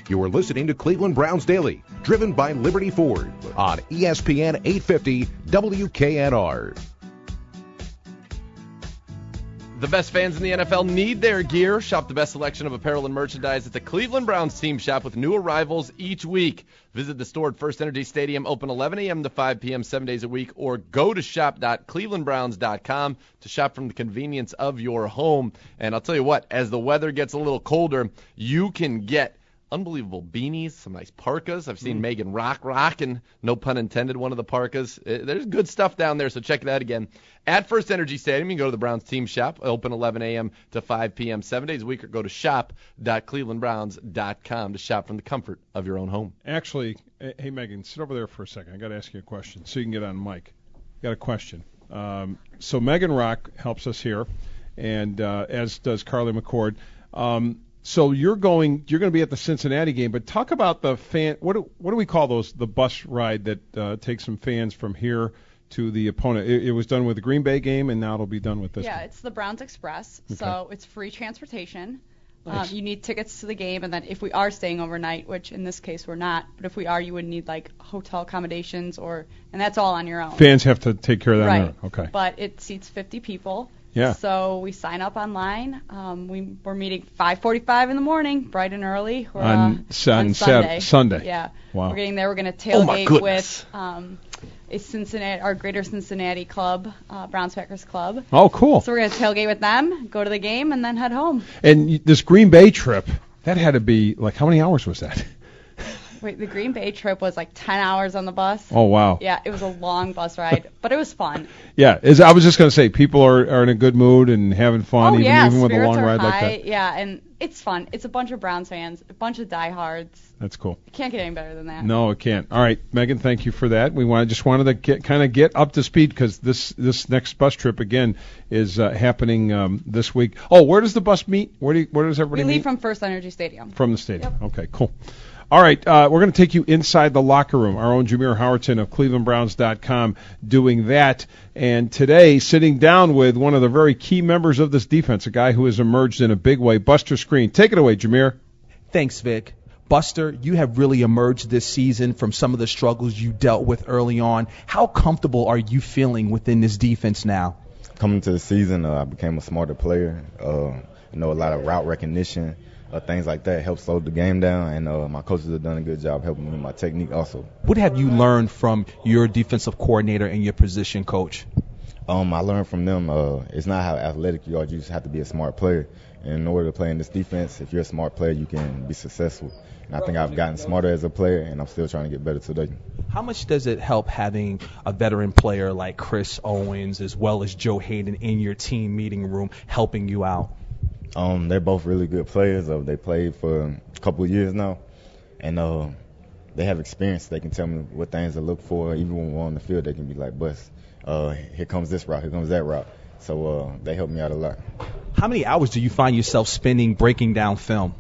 You are listening to Cleveland Browns Daily, driven by Liberty Ford on ESPN 850 WKNR. The best fans in the NFL need their gear. Shop the best selection of apparel and merchandise at the Cleveland Browns team shop with new arrivals each week. Visit the store at First Energy Stadium, open 11 a.m. to 5 p.m. 7 days a week, or go to shop.clevelandbrowns.com to shop from the convenience of your home. And I'll tell you what, as the weather gets a little colder, you can get unbelievable beanies, some nice parkas. I've seen Megan rocking, no pun intended, one of the parkas. There's good stuff down there, so check that again. At First Energy Stadium, you can go to the Browns team shop, open 11 a.m. to 5 p.m. 7 days a week, or go to shop.clevelandbrowns.com to shop from the comfort of your own home. Actually, hey, Megan, sit over there for a second. I got to ask you a question so you can get on mic. Got a question. So Megan Rock helps us here, and as does Carly McCord. So you're going to be at the Cincinnati game, but talk about the fan. What do we call those? The bus ride that takes some fans from here to the opponent. It was done with the Green Bay game, and now it'll be done with this. Yeah, one. It's the Browns Express, Okay. so it's free transportation. Nice. You need tickets to the game, and then if we are staying overnight, which in this case we're not, but if we are, you would need like hotel accommodations, and that's all on your own. Fans have to take care of that. Right. Okay. But it seats 50 people. Yeah. So we sign up online. We're meeting 5:45 in the morning, bright and early. On Sunday. Sunday. Yeah. Wow. We're getting there. We're going to Oh, my tailgate goodness. with our Greater Cincinnati club, Browns Packers Club. Oh, cool. So we're going to tailgate with them, go to the game, and then head home. And this Green Bay trip, that had to be like, how many hours was that? Wait, the Green Bay trip was like 10 hours on the bus. Oh, wow. Yeah, it was a long bus ride, but it was fun. Yeah, I was just going to say, people are in a good mood and having fun, even with a spirits long are ride high. like that. Yeah, and it's fun. It's a bunch of Browns fans, a bunch of diehards. That's cool. You can't get any better than that. No, it can't. All right, Megan, thank you for that. We just wanted to get up to speed because this next bus trip again is happening this week. Oh, where does the bus meet? Where does everybody meet? We leave from First Energy Stadium. From the stadium. Yep. Okay, cool. All right, we're going to take you inside the locker room. Our own Jameer Howerton of ClevelandBrowns.com doing that. And today, sitting down with one of the very key members of this defense, a guy who has emerged in a big way, Buster Skrine. Take it away, Jameer. Thanks, Vic. Buster, you have really emerged this season from some of the struggles you dealt with early on. How comfortable are you feeling within this defense now? Coming to the season, I became a smarter player. I know a lot of route recognition. Things like that help slow the game down, and my coaches have done a good job helping me with my technique also. What have you learned from your defensive coordinator and your position coach? I learned from them it's not how athletic you are. You just have to be a smart player. And in order to play in this defense, if you're a smart player, you can be successful. And I think I've gotten smarter as a player, and I'm still trying to get better today. How much does it help having a veteran player like Chris Owens as well as Joe Hayden in your team meeting room helping you out? They're both really good players. They played for a couple of years now, and they have experience. They can tell me what things to look for. Even when we're on the field, they can be like, "Bus, here comes this route, here comes that route." So they help me out a lot. How many hours do you find yourself spending breaking down film?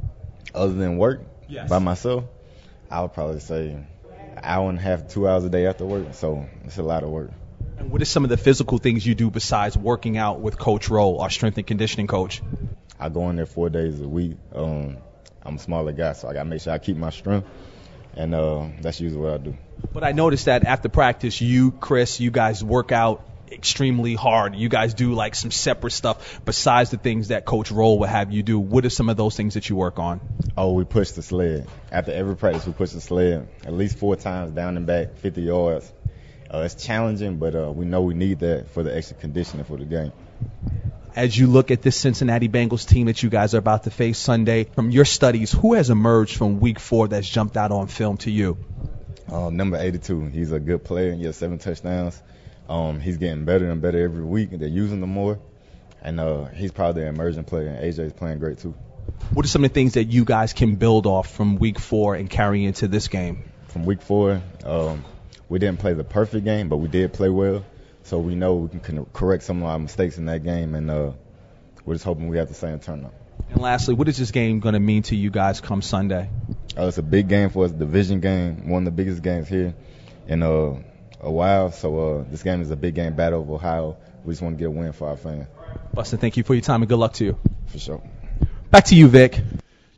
Other than work, Yes. by myself, I would probably say an hour and a half, 2 hours a day after work. So it's a lot of work. And what are some of the physical things you do besides working out with Coach Rowe, our strength and conditioning coach? I go in there 4 days a week. I'm a smaller guy, so I got to make sure I keep my strength, and that's usually what I do. But I noticed that after practice, you, Chris, you guys work out extremely hard. You guys do like some separate stuff besides the things that Coach Rowe would have you do. What are some of those things that you work on? Oh, we push the sled. After every practice, we push the sled at least 4 times down and back, 50 yards. It's challenging, but we know we need that for the extra conditioning for the game. As you look at this Cincinnati Bengals team that you guys are about to face Sunday, from your studies, who has emerged from Week 4 that's jumped out on film to you? Number 82. He's a good player. He has 7 touchdowns. He's getting better and better every week. They're using him more. And he's probably an emerging player. And AJ's playing great, too. What are some of the things that you guys can build off from Week 4 and carry into this game? From Week 4, we didn't play the perfect game, but we did play well. So we know we can correct some of our mistakes in that game, and we're just hoping we have the same turnout. And lastly, what is this game going to mean to you guys come Sunday? It's a big game for us, division game, one of the biggest games here in a while. So this game is a big game, Battle of Ohio. We just want to get a win for our fans. Buster, thank you for your time and good luck to you. For sure. Back to you, Vic.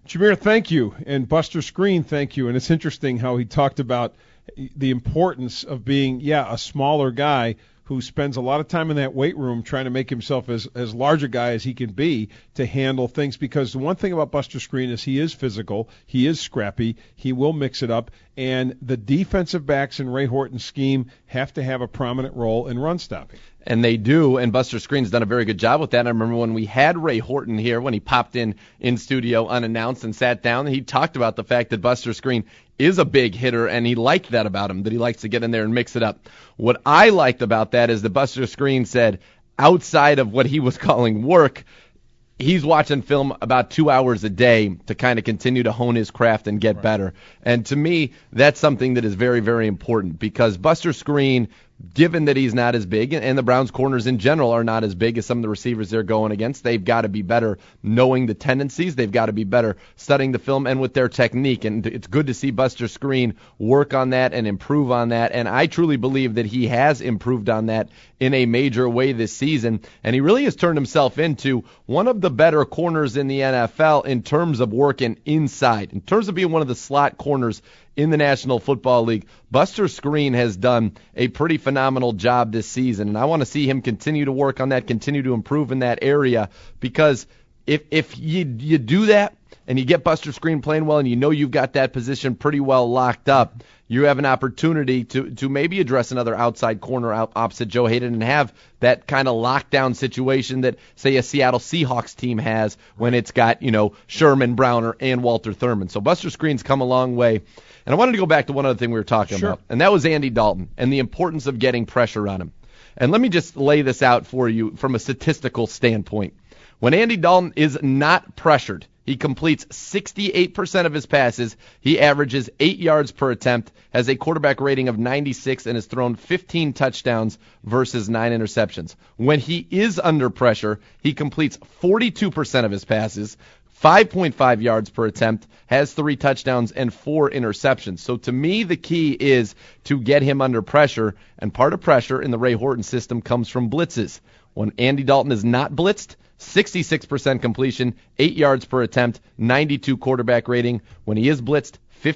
Jameer, thank you. And Buster Skrine, thank you. And it's interesting how he talked about the importance of being, a smaller guy who spends a lot of time in that weight room trying to make himself as large a guy as he can be to handle things. Because the one thing about Buster Skrine is he is physical, he is scrappy, he will mix it up, and the defensive backs in Ray Horton's scheme have to have a prominent role in run stopping. And they do, and Buster Skrine's done a very good job with that. I remember when we had Ray Horton here, when he popped in studio unannounced and sat down, he talked about the fact that Buster Skrine is a big hitter, and he liked that about him, that he likes to get in there and mix it up. What I liked about that is that Buster Skrine said, outside of what he was calling work, he's watching film about 2 hours a day to kind of continue to hone his craft and get better. And to me, that's something that is very, very important, because Buster Skrine, given that he's not as big, and the Browns corners in general are not as big as some of the receivers they're going against, they've got to be better knowing the tendencies. They've got to be better studying the film and with their technique. And it's good to see Buster Skrine work on that and improve on that. And I truly believe that he has improved on that in a major way this season. And he really has turned himself into one of the better corners in the NFL in terms of working inside, in terms of being one of the slot corners in the National Football League. Buster Skrine has done a pretty phenomenal job this season, and I want to see him continue to work on that, continue to improve in that area, because if you do that and you get Buster Skrine playing well and you know you've got that position pretty well locked up, you have an opportunity to maybe address another outside corner opposite Joe Hayden and have that kind of lockdown situation that, say, a Seattle Seahawks team has when it's got, Sherman, Browner, and Walter Thurman. So Buster Skrine's come a long way. And I wanted to go back to one other thing we were talking about, and that was Andy Dalton and the importance of getting pressure on him. And let me just lay this out for you from a statistical standpoint. When Andy Dalton is not pressured, he completes 68% of his passes. He averages 8 yards per attempt, has a quarterback rating of 96, and has thrown 15 touchdowns versus 9 interceptions. When he is under pressure, he completes 42% of his passes, 5.5 yards per attempt, has 3 touchdowns and 4 interceptions. So to me, the key is to get him under pressure, and part of pressure in the Ray Horton system comes from blitzes. When Andy Dalton is not blitzed, 66% completion, 8 yards per attempt, 92 quarterback rating. When he is blitzed,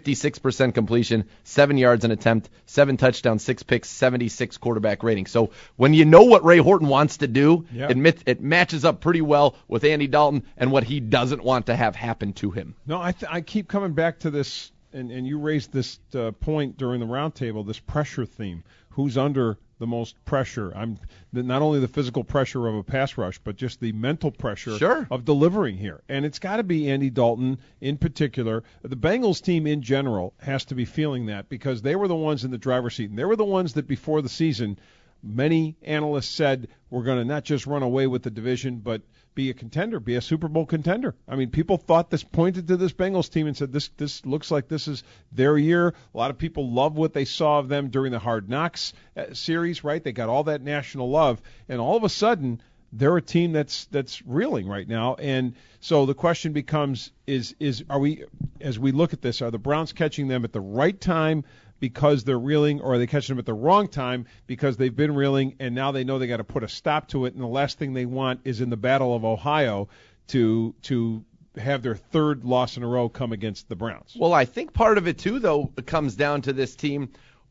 56% completion, 7 yards an attempt, 7 touchdowns, 6 picks, 76 quarterback rating. So when you know what Ray Horton wants to do, it matches up pretty well with Andy Dalton and what he doesn't want to have happen to him. No, I keep coming back to this, and you raised this point during the roundtable, this pressure theme. Who's under the most pressure? Not only the physical pressure of a pass rush, but just the mental pressure of delivering here. And it's got to be Andy Dalton in particular. The Bengals team in general has to be feeling that, because they were the ones in the driver's seat. And they were the ones that before the season, many analysts said we're going to not just run away with the division, but be a contender, be a Super Bowl contender. I mean, people thought this, pointed to this Bengals team and said this looks like this is their year. A lot of people love what they saw of them during the Hard Knocks series, right? They got all that national love, and all of a sudden they're a team that's reeling right now. And so the question becomes: are we, as we look at this, are the Browns catching them at the right time because they're reeling, or are they catching them at the wrong time because they've been reeling and now they know they got to put a stop to it, and the last thing they want is in the Battle of Ohio to have their third loss in a row come against the Browns? Well, I think part of it too, though, comes down to this team.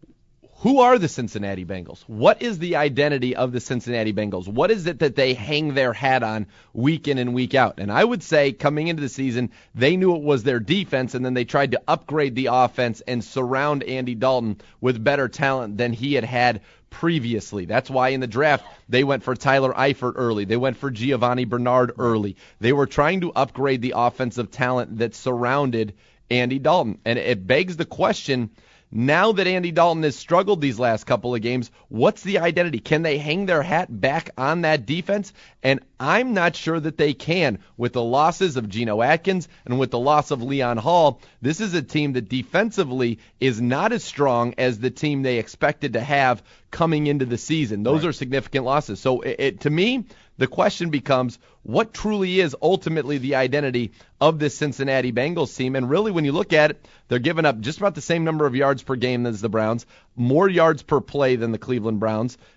Who are the Cincinnati Bengals? What is the identity of the Cincinnati Bengals? What is it that they hang their hat on week in and week out? And I would say coming into the season, they knew it was their defense, and then they tried to upgrade the offense and surround Andy Dalton with better talent than he had previously. That's why in the draft they went for Tyler Eifert early. They went for Giovanni Bernard early. They were trying to upgrade the offensive talent that surrounded Andy Dalton. And it begs the question, now that Andy Dalton has struggled these last couple of games, what's the identity? Can they hang their hat back on that defense? And I'm not sure that they can. With the losses of Geno Atkins and with the loss of Leon Hall, this is a team that defensively is not as strong as the team they expected to have coming into the season. Those are significant losses. So to me, the question becomes, what truly is ultimately the identity of this Cincinnati Bengals team? And really, when you look at it, they're giving up just about the same number of yards per game as the Browns, more yards per play than the Cleveland Browns.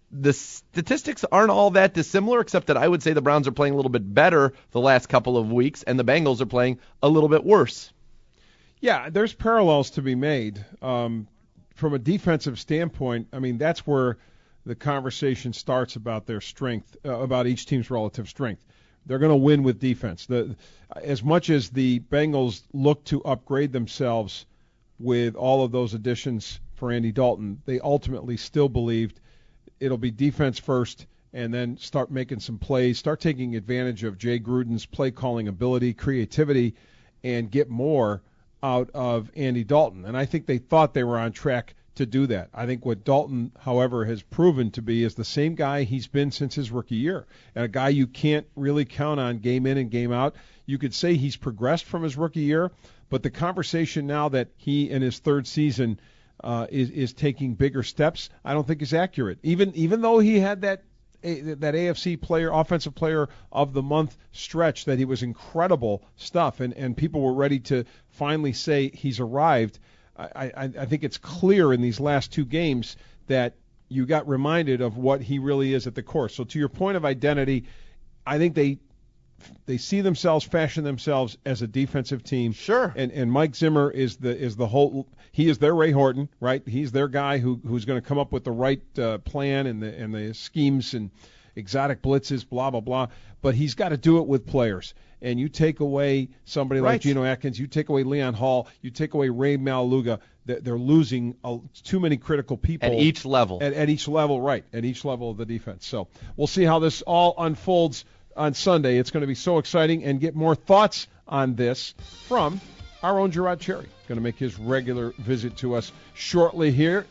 the statistics aren't all that dissimilar, except that I would say the Browns are playing a little bit better the last couple of weeks, and the Bengals are playing a little bit worse. Yeah, there's parallels to be made. From a defensive standpoint, I mean, that's where the conversation starts about their strength, about each team's relative strength. They're going to win with defense. As much as the Bengals look to upgrade themselves with all of those additions for Andy Dalton, they ultimately still believed it'll be defense first and then start making some plays, start taking advantage of Jay Gruden's play-calling ability, creativity, and get more out of Andy Dalton. And I think they thought they were on track to do that. I think what Dalton, however, has proven to be is the same guy he's been since his rookie year, and a guy you can't really count on game in and game out. You could say he's progressed from his rookie year, but the conversation now that he in his third season is taking bigger steps, I don't think is accurate. Even though he had that AFC player, offensive player of the month stretch, that he was incredible stuff, and people were ready to finally say he's arrived. I think it's clear in these last two games that you got reminded of what he really is at the core. So to your point of identity, I think they see themselves, fashion themselves as a defensive team. Sure. And Mike Zimmer is the whole. He is their Ray Horton, right? He's their guy who's going to come up with the right plan and the schemes and exotic blitzes, blah blah blah. But he's got to do it with players. And you take away somebody like Geno Atkins, you take away Leon Hall, you take away Ray Maluga, they're losing too many critical people. At each level. At each level, right, at each level of the defense. So we'll see how this all unfolds on Sunday. It's going to be so exciting, and get more thoughts on this from our own Gerard Cherry. Going to make his regular visit to us shortly here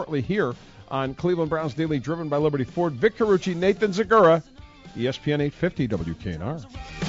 on Cleveland Browns Daily, driven by Liberty Ford. Vic Carucci, Nathan Zagura, ESPN 850 WKNR.